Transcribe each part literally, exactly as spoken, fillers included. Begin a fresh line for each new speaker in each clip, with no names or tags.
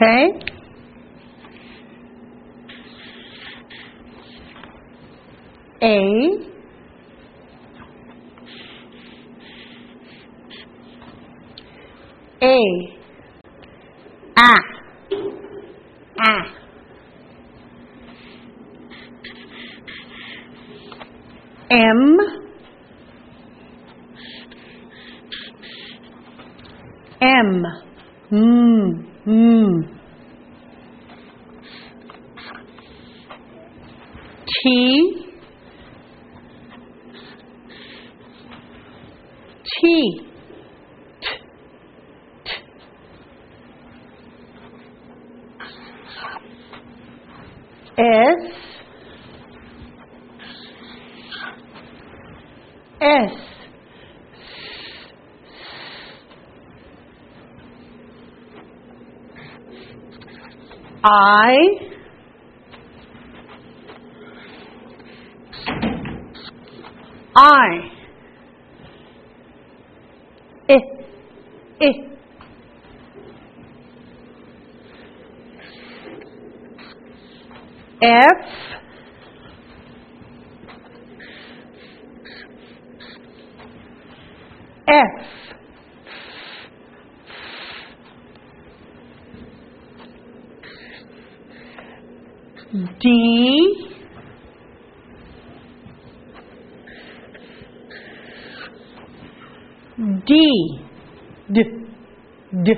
Okay? A. A. A. A. M. M. Mm. Mm. T. T. T. T. S. S. I. I. I. I. F. F. D. D. D. D.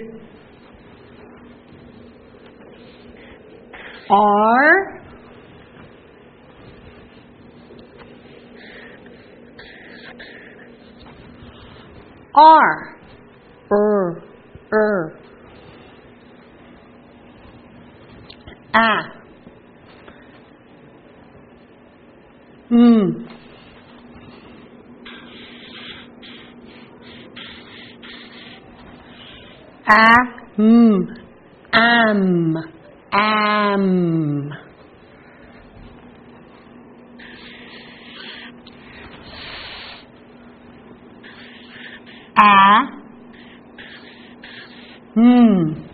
R. R. Er. Er. A. Mm. A. Mm. Am. Am. A. Mm.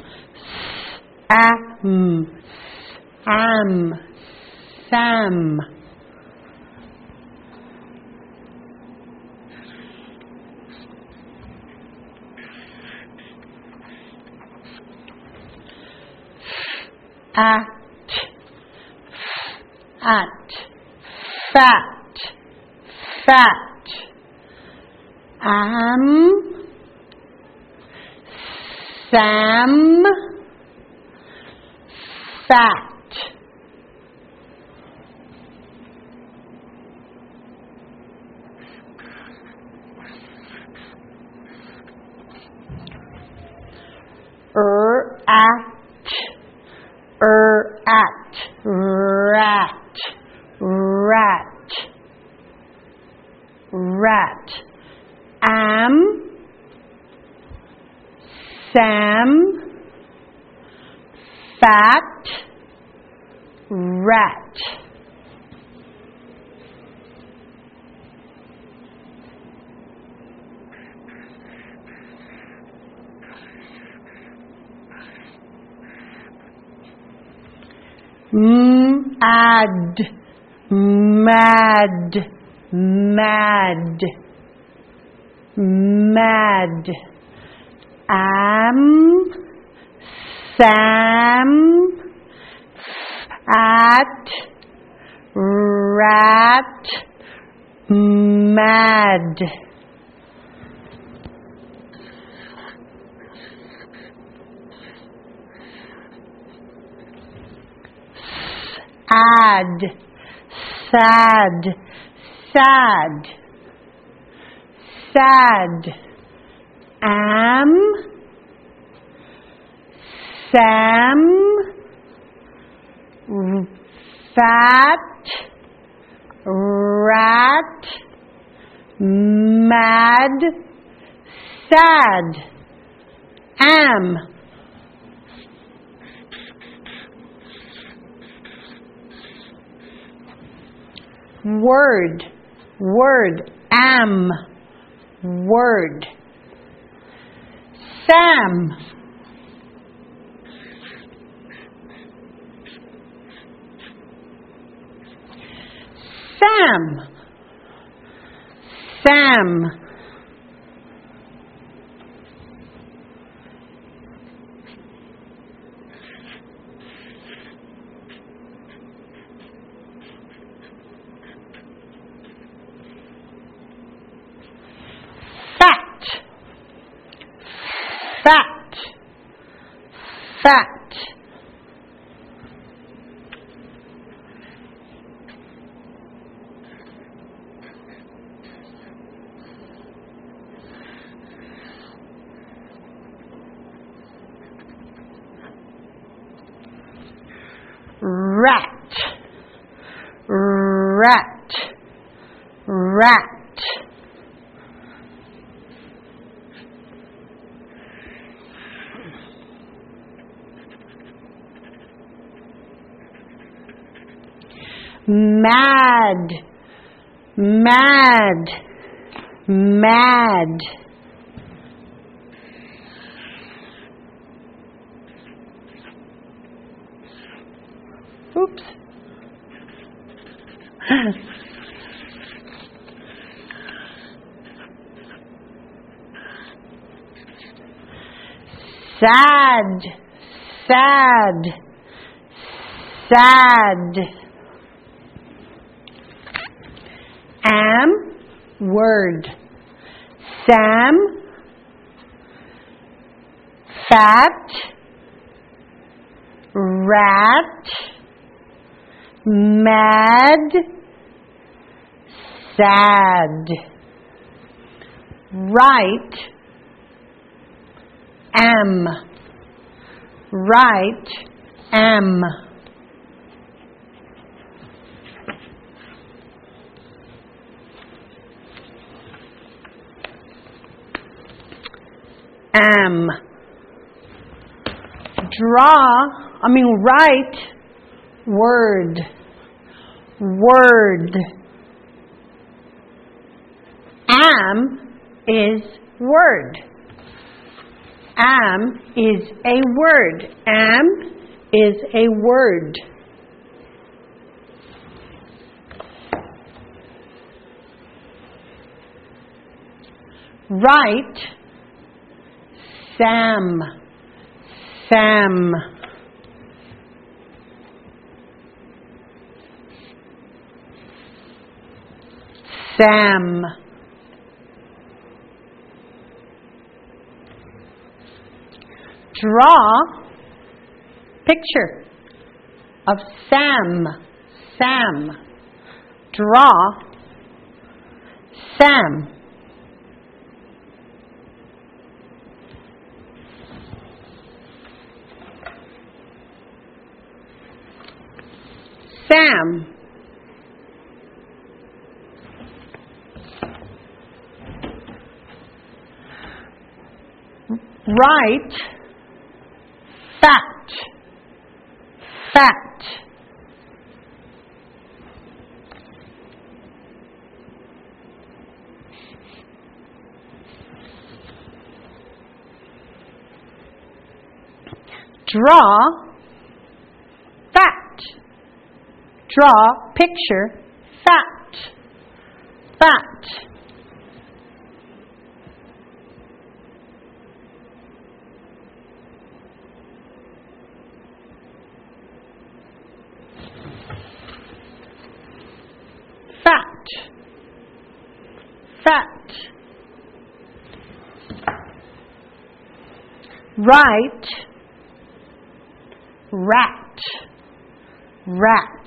Am. Am. Sam. At. At. Fat. Fat. Am. Sam. Fat. Er. At. Er. At. Rat. Rat. Rat. Am. Sam. Fat. Rat. Mad. Mad. Mad. Mad. Am. Sam. At. Rat. Mad. Ad. Sad. Sad. Sad. Am. Sam. Fat. Rat. Mad. Sad. Am. Word. Word. Am. Word. Sam. Sam. Sam. Fat. Fat. Fat. Rat. Rat. Rat. Mad. Mad. Mad. Oops. Sad. Sad. Sad. Am, word. Sam. Fat. Rat. Mad. Sad. Right. Am. Right. Am. Am. Draw, I mean write, word. Word. Am is word. Am is a word. Am is a word. Write. Sam. Sam. Sam. Draw picture of Sam. Sam. Draw Sam. Sam. Write. Fat. Fat. Draw. Fat. Draw picture. Fat. Fat. Fat. Fat. Right. Rat. Rat.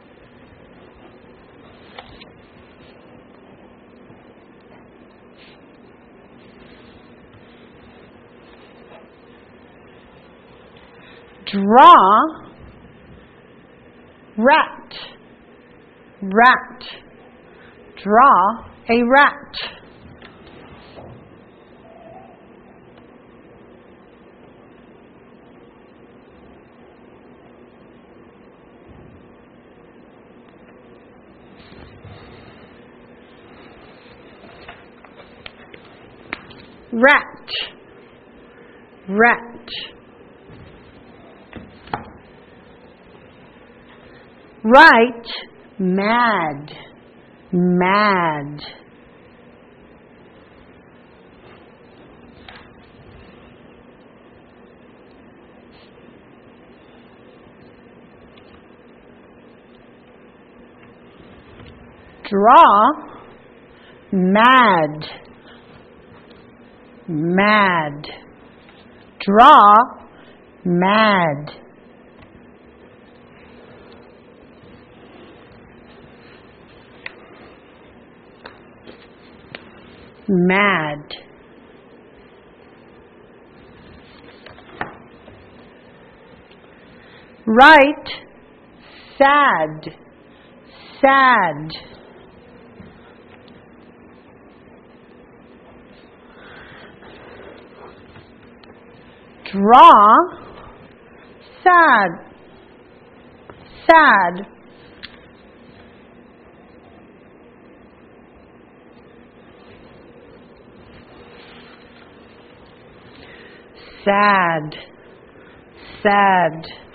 Draw. Rat. Rat. Draw a rat. Rat. Rat. Right. Mad. mad, draw, mad, mad, draw, mad, mad, write, sad, sad, draw, sad, sad, sad, sad.